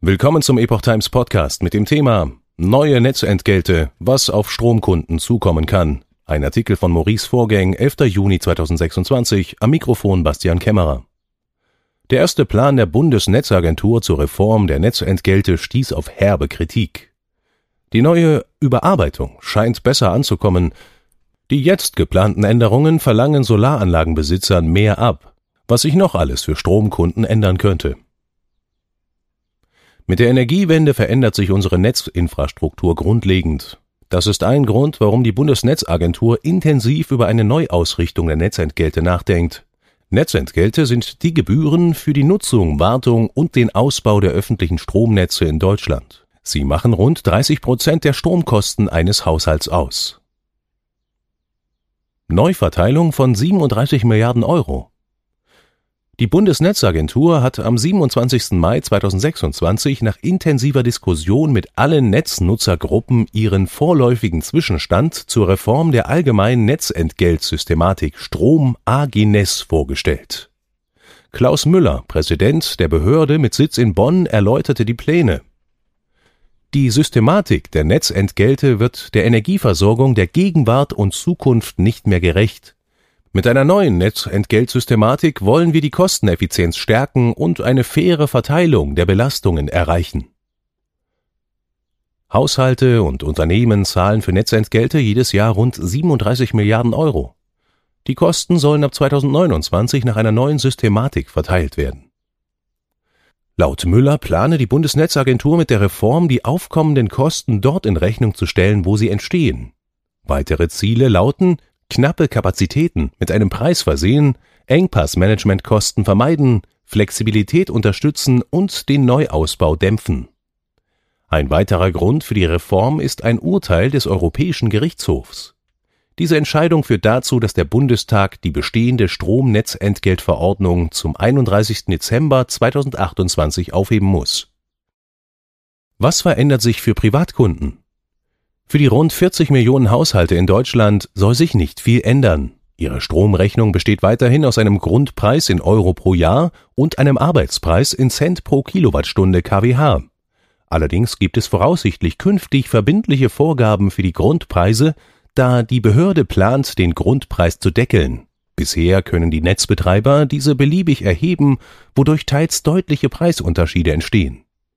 Willkommen zum Epoch Times Podcast mit dem Thema Neue Netzentgelte, was auf Stromkunden zukommen kann. Ein Artikel von Maurice Vorgäng, 11. Juni 2026, am Mikrofon Bastian Kämmerer. Der erste Plan der Bundesnetzagentur zur Reform der Netzentgelte stieß auf herbe Kritik. Die neue Überarbeitung scheint besser anzukommen. Die jetzt geplanten Änderungen verlangen Solaranlagenbesitzern mehr ab, was sich noch alles für Stromkunden ändern könnte. Mit der Energiewende verändert sich unsere Netzinfrastruktur grundlegend. Das ist ein Grund, warum die Bundesnetzagentur intensiv über eine Neuausrichtung der Netzentgelte nachdenkt. Netzentgelte sind die Gebühren für die Nutzung, Wartung und den Ausbau der öffentlichen Stromnetze in Deutschland. Sie machen rund 30% der Stromkosten eines Haushalts aus. Neuverteilung von 37 Milliarden Euro. Die Bundesnetzagentur hat am 27. Mai 2026 nach intensiver Diskussion mit allen Netznutzergruppen ihren vorläufigen Zwischenstand zur Reform der allgemeinen Netzentgeltsystematik Strom AGNES vorgestellt. Klaus Müller, Präsident der Behörde mit Sitz in Bonn, erläuterte die Pläne. Die Systematik der Netzentgelte wird der Energieversorgung der Gegenwart und Zukunft nicht mehr gerecht. Mit einer neuen Netzentgeltsystematik wollen wir die Kosteneffizienz stärken und eine faire Verteilung der Belastungen erreichen. Haushalte und Unternehmen zahlen für Netzentgelte jedes Jahr rund 37 Milliarden Euro. Die Kosten sollen ab 2029 nach einer neuen Systematik verteilt werden. Laut Müller plane die Bundesnetzagentur mit der Reform, die aufkommenden Kosten dort in Rechnung zu stellen, wo sie entstehen. Weitere Ziele lauten: knappe Kapazitäten mit einem Preis versehen, Engpassmanagementkosten vermeiden, Flexibilität unterstützen und den Neuausbau dämpfen. Ein weiterer Grund für die Reform ist ein Urteil des Europäischen Gerichtshofs. Diese Entscheidung führt dazu, dass der Bundestag die bestehende Stromnetzentgeltverordnung zum 31. Dezember 2028 aufheben muss. Was verändert sich für Privatkunden? Für die rund 40 Millionen Haushalte in Deutschland soll sich nicht viel ändern. Ihre Stromrechnung besteht weiterhin aus einem Grundpreis in Euro pro Jahr und einem Arbeitspreis in Cent pro Kilowattstunde kWh. Allerdings gibt es voraussichtlich künftig verbindliche Vorgaben für die Grundpreise, da die Behörde plant, den Grundpreis zu deckeln. Bisher können die Netzbetreiber diese beliebig erheben, wodurch teils deutliche Preisunterschiede entstehen.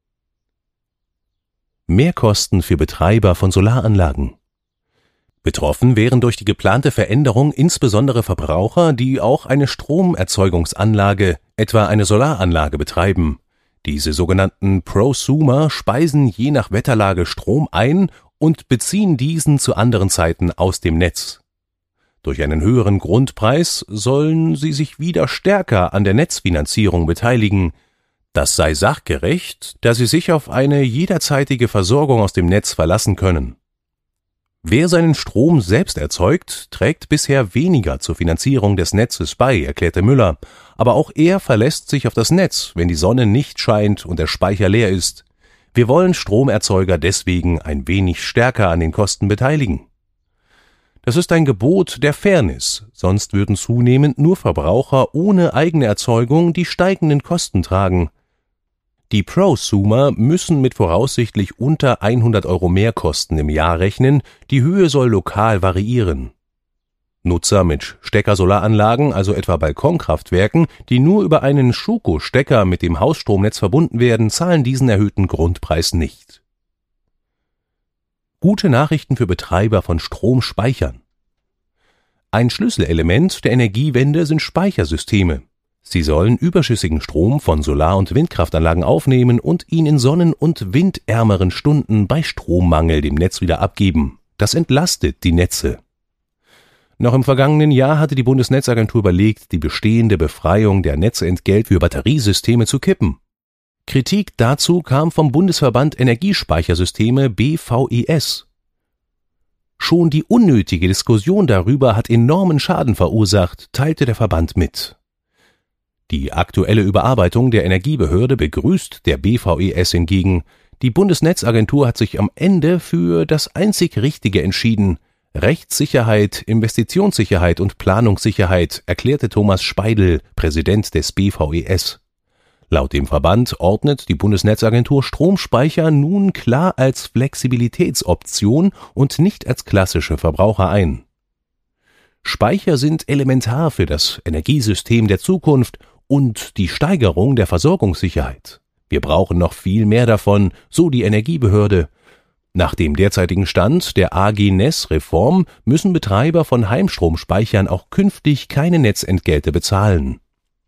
Mehrkosten für Betreiber von Solaranlagen. Betroffen wären durch die geplante Veränderung insbesondere Verbraucher, die auch eine Stromerzeugungsanlage, etwa eine Solaranlage, betreiben. Diese sogenannten Prosumer speisen je nach Wetterlage Strom ein und beziehen diesen zu anderen Zeiten aus dem Netz. Durch einen höheren Grundpreis sollen sie sich wieder stärker an der Netzfinanzierung beteiligen. Das sei sachgerecht, da sie sich auf eine jederzeitige Versorgung aus dem Netz verlassen können. Wer seinen Strom selbst erzeugt, trägt bisher weniger zur Finanzierung des Netzes bei, erklärte Müller, aber auch er verlässt sich auf das Netz, wenn die Sonne nicht scheint und der Speicher leer ist. Wir wollen Stromerzeuger deswegen ein wenig stärker an den Kosten beteiligen. Das ist ein Gebot der Fairness, sonst würden zunehmend nur Verbraucher ohne eigene Erzeugung die steigenden Kosten tragen. Die Prosumer müssen mit voraussichtlich unter 100 Euro Mehrkosten im Jahr rechnen, die Höhe soll lokal variieren. Nutzer mit Stecker-Solaranlagen, also etwa Balkonkraftwerken, die nur über einen Schuko-Stecker mit dem Hausstromnetz verbunden werden, zahlen diesen erhöhten Grundpreis nicht. Gute Nachrichten für Betreiber von Stromspeichern. Ein Schlüsselelement der Energiewende sind Speichersysteme. Sie sollen überschüssigen Strom von Solar- und Windkraftanlagen aufnehmen und ihn in sonnen- und windärmeren Stunden bei Strommangel dem Netz wieder abgeben. Das entlastet die Netze. Noch im vergangenen Jahr hatte die Bundesnetzagentur überlegt, die bestehende Befreiung der Netzentgelt für Batteriesysteme zu kippen. Kritik dazu kam vom Bundesverband Energiespeichersysteme BVES. Schon die unnötige Diskussion darüber hat enormen Schaden verursacht, teilte der Verband mit. Die aktuelle Überarbeitung der Energiebehörde begrüßt der BVES hingegen. Die Bundesnetzagentur hat sich am Ende für das einzig Richtige entschieden: Rechtssicherheit, Investitionssicherheit und Planungssicherheit, erklärte Thomas Speidel, Präsident des BVES. Laut dem Verband ordnet die Bundesnetzagentur Stromspeicher nun klar als Flexibilitätsoption und nicht als klassische Verbraucher ein. Speicher sind elementar für das Energiesystem der Zukunft und die Steigerung der Versorgungssicherheit. Wir brauchen noch viel mehr davon, so die Energiebehörde. Nach dem derzeitigen Stand der AG-NES-Reform müssen Betreiber von Heimstromspeichern auch künftig keine Netzentgelte bezahlen.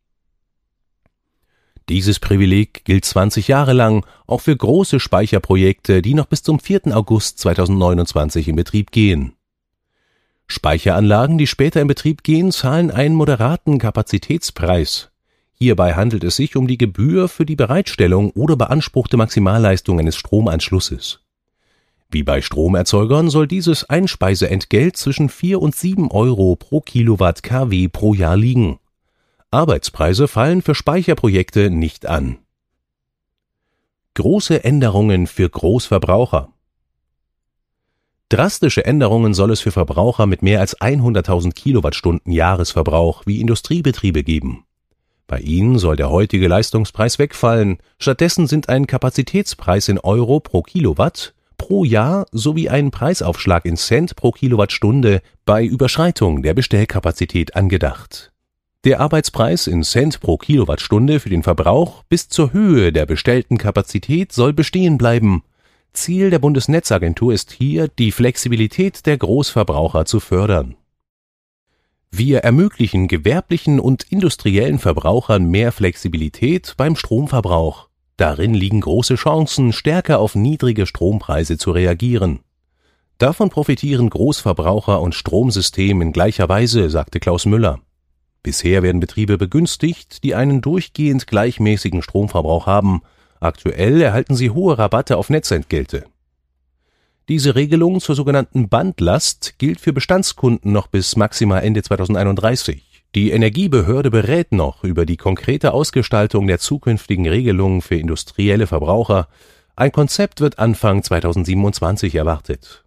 Dieses Privileg gilt 20 Jahre lang auch für große Speicherprojekte, die noch bis zum 4. August 2029 in Betrieb gehen. Speicheranlagen, die später in Betrieb gehen, zahlen einen moderaten Kapazitätspreis. Hierbei handelt es sich um die Gebühr für die Bereitstellung oder beanspruchte Maximalleistung eines Stromanschlusses. Wie bei Stromerzeugern soll dieses Einspeiseentgelt zwischen 4 und 7 Euro pro Kilowatt kW pro Jahr liegen. Arbeitspreise fallen für Speicherprojekte nicht an. Große Änderungen für Großverbraucher. Drastische Änderungen soll es für Verbraucher mit mehr als 100.000 Kilowattstunden Jahresverbrauch wie Industriebetriebe geben. Bei ihnen soll der heutige Leistungspreis wegfallen, stattdessen sind ein Kapazitätspreis in Euro pro Kilowatt pro Jahr sowie ein Preisaufschlag in Cent pro Kilowattstunde bei Überschreitung der Bestellkapazität angedacht. Der Arbeitspreis in Cent pro Kilowattstunde für den Verbrauch bis zur Höhe der bestellten Kapazität soll bestehen bleiben. Ziel der Bundesnetzagentur ist hier, die Flexibilität der Großverbraucher zu fördern. Wir ermöglichen gewerblichen und industriellen Verbrauchern mehr Flexibilität beim Stromverbrauch. Darin liegen große Chancen, stärker auf niedrige Strompreise zu reagieren. Davon profitieren Großverbraucher und Stromsystem in gleicher Weise, sagte Klaus Müller. Bisher werden Betriebe begünstigt, die einen durchgehend gleichmäßigen Stromverbrauch haben. Aktuell erhalten sie hohe Rabatte auf Netzentgelte. Diese Regelung zur sogenannten Bandlast gilt für Bestandskunden noch bis maximal Ende 2031. Die Energiebehörde berät noch über die konkrete Ausgestaltung der zukünftigen Regelungen für industrielle Verbraucher. Ein Konzept wird Anfang 2027 erwartet.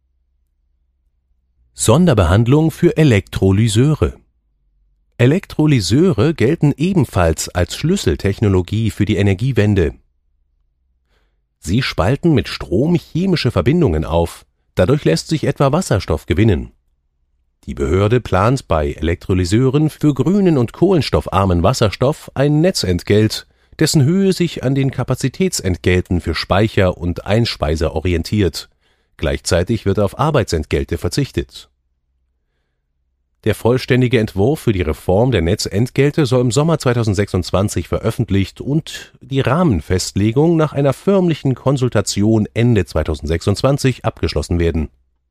Sonderbehandlung für Elektrolyseure. Elektrolyseure gelten ebenfalls als Schlüsseltechnologie für die Energiewende. Sie spalten mit Strom chemische Verbindungen auf, dadurch lässt sich etwa Wasserstoff gewinnen. Die Behörde plant bei Elektrolyseuren für grünen und kohlenstoffarmen Wasserstoff ein Netzentgelt, dessen Höhe sich an den Kapazitätsentgelten für Speicher und Einspeiser orientiert. Gleichzeitig wird auf Arbeitsentgelte verzichtet. Der vollständige Entwurf für die Reform der Netzentgelte soll im Sommer 2026 veröffentlicht und die Rahmenfestlegung nach einer förmlichen Konsultation Ende 2026 abgeschlossen werden.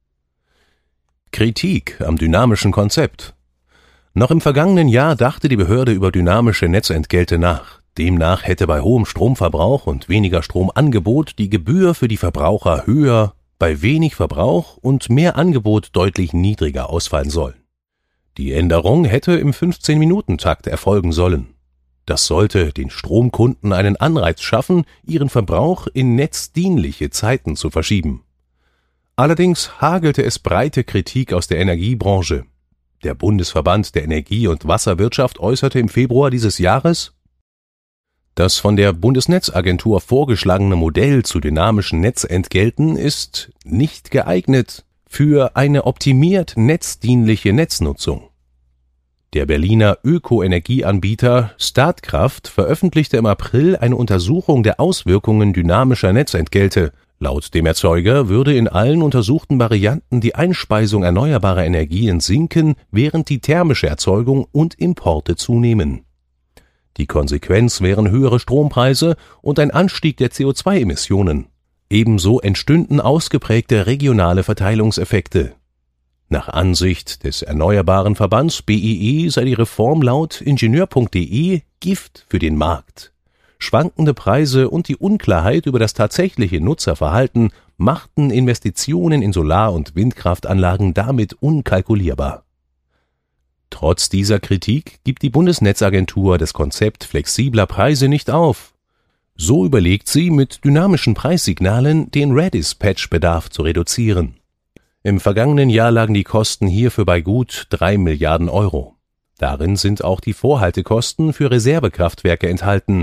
Kritik am dynamischen Konzept. Noch im vergangenen Jahr dachte die Behörde über dynamische Netzentgelte nach. Demnach hätte bei hohem Stromverbrauch und weniger Stromangebot die Gebühr für die Verbraucher höher, bei wenig Verbrauch und mehr Angebot deutlich niedriger ausfallen sollen. Die Änderung hätte im 15-Minuten-Takt erfolgen sollen. Das sollte den Stromkunden einen Anreiz schaffen, ihren Verbrauch in netzdienliche Zeiten zu verschieben. Allerdings hagelte es breite Kritik aus der Energiebranche. Der Bundesverband der Energie- und Wasserwirtschaft äußerte im Februar dieses Jahres: Das von der Bundesnetzagentur vorgeschlagene Modell zu dynamischen Netzentgelten ist nicht geeignet für eine optimiert netzdienliche Netznutzung. Der Berliner Ökoenergieanbieter Statkraft veröffentlichte im April eine Untersuchung der Auswirkungen dynamischer Netzentgelte. Laut dem Erzeuger würde in allen untersuchten Varianten die Einspeisung erneuerbarer Energien sinken, während die thermische Erzeugung und Importe zunehmen. Die Konsequenz wären höhere Strompreise und ein Anstieg der CO2-Emissionen. Ebenso entstünden ausgeprägte regionale Verteilungseffekte. Nach Ansicht des Erneuerbaren Verbands BEE sei die Reform laut Ingenieur.de Gift für den Markt. Schwankende Preise und die Unklarheit über das tatsächliche Nutzerverhalten machten Investitionen in Solar- und Windkraftanlagen damit unkalkulierbar. Trotz dieser Kritik gibt die Bundesnetzagentur das Konzept flexibler Preise nicht auf. So überlegt sie, mit dynamischen Preissignalen den Redispatch-Bedarf zu reduzieren. Im vergangenen Jahr lagen die Kosten hierfür bei gut 3 Milliarden Euro. Darin sind auch die Vorhaltekosten für Reservekraftwerke enthalten.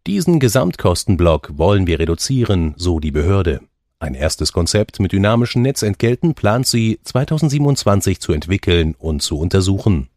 Diesen Gesamtkostenblock wollen wir reduzieren, so die Behörde. Ein erstes Konzept mit dynamischen Netzentgelten plant sie 2027 zu entwickeln und zu untersuchen.